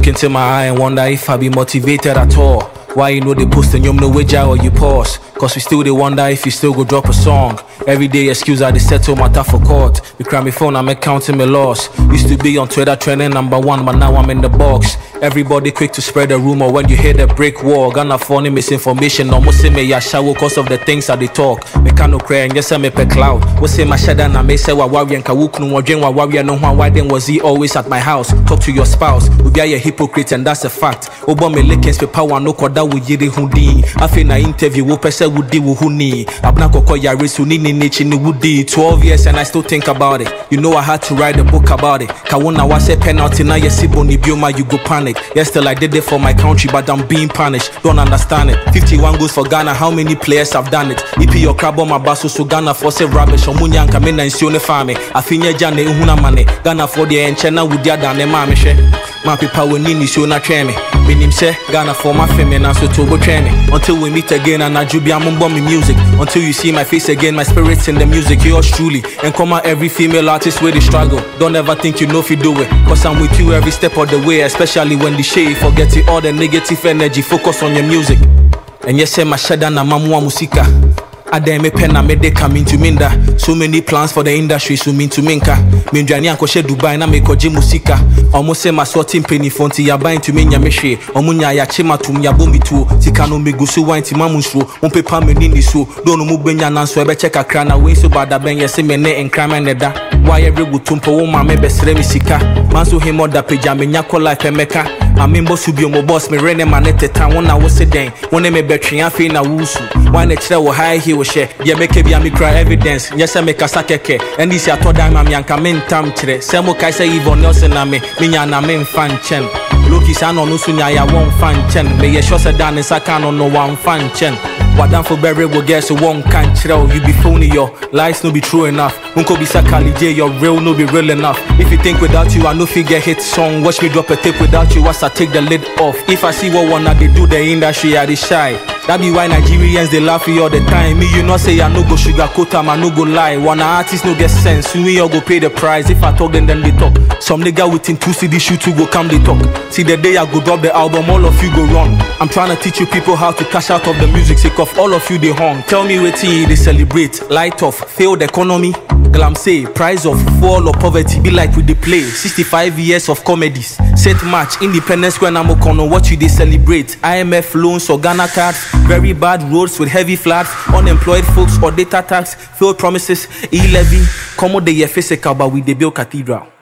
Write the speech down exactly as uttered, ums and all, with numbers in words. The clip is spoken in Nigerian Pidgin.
look into my eye and wonder if I be motivated at all. Why you know they post and you know which or you pause? Cause we still they wonder if you still go drop a song. Every day excuse I they settle matter for court. We cry me phone, I'm counting my loss. Used to be on Twitter trending number one, but now I'm in the box. Everybody quick to spread a rumor when you hear the brick wall. Gonna phone misinformation, almost say me ya shower cause of the things that they talk. Me can't cry and yes I me pe cloud. What say my shadow and I may say wa warrior and kawuk no wajen wa warrior no one. Why then was he always at my house? Talk to your spouse. We be a hypocrite and that's a fact. Oba me lekens pe power no koda we yiri hundi. I feel na interview wo pese wudi wo huni. Abna koko ya risu ni ni nichi ni wudi. Twelve years and I still think about it. You know I had to write a book about it. Kawuna wa say penalty na yesibo ni bioma you go panic. Yes, still I did it for my country, but I'm being punished. Don't understand it. fifty-one goals for Ghana. How many players have done it? E P your crab on my basso, so Ghana for say rubbish. Omunya kamena insione fame. Afinya jane uhuna mane. Ghana for the enchena wudia dane mamishe. My people will need you na treme. Minim say Ghana for my feminine so to go treme. Until we meet again and I jubia mumbo me music. Until you see my face again, my spirit's in the music. Yours truly. And come out every female artist where they struggle. Don't ever think you know if you do it. Cause I'm with you every step of the way, especially when the shade forget it all the negative energy. Focus on your music. And yes, say my shada na mamwa musika. Ade me pen na me de come into minda. So many plans for the industry, so mean to minka. Me njani anko she Dubai na me koji musika. Almost say my sorting penny fonti ya buying to me nyameshe. Omunya ya chema tum ya bombi tu. Tikano me gusu wa inti mamunsu. Umpe pa me nini so. Dono mu benya nanso ebe cheka krana. We so bada ben yese me ne enkrama neda. Why every gutumpo woma me besre mi sika. Manso himo da peja me nyako life emeka. Amimbo subio mo boss me rene manete tan wona wo se den. Wone me betri afi na wusu. Why ne chere wo high he wo share. Yeah make be me cry evidence. Yes I make a sakeke. And this ya toda ma mianka men tam chere. Semo kai say Yvonne Nelson na me. Minya na men fan chen. Loki sa no no sunya ya won fan chen. Me ye sure say dan saka no no one fan chen. Wadan for berry will guess one can chere. You be phony your lies no be true enough. Unko be sakali J your real no be real enough. If you think without you I no figure hit song. Watch me drop a tape without you as I take the lid off. If I see what one they do the industry I dey shy. That be why Nigerians they laugh you all the time. Me you know say I no go sugarcoat am, I no go lie. One artist no get sense, we all go pay the price. If I talk then then they talk. Some nigga within two C D shoot to go come they talk. See the day I go drop the album, all of you go run. I'm trying to teach you people how to cash out of the music sake of all of you they hung. Tell me what they celebrate. Light off, failed economy. Glam say price of fall or poverty be like with the play. sixty-five years of comedies. Set match, independence when I'm on what you they celebrate. I M F loans or Ghana cards. Very bad roads with heavy floods, unemployed folks or data tax, failed promises, e-levy, come on the face but with the Bill Cathedral.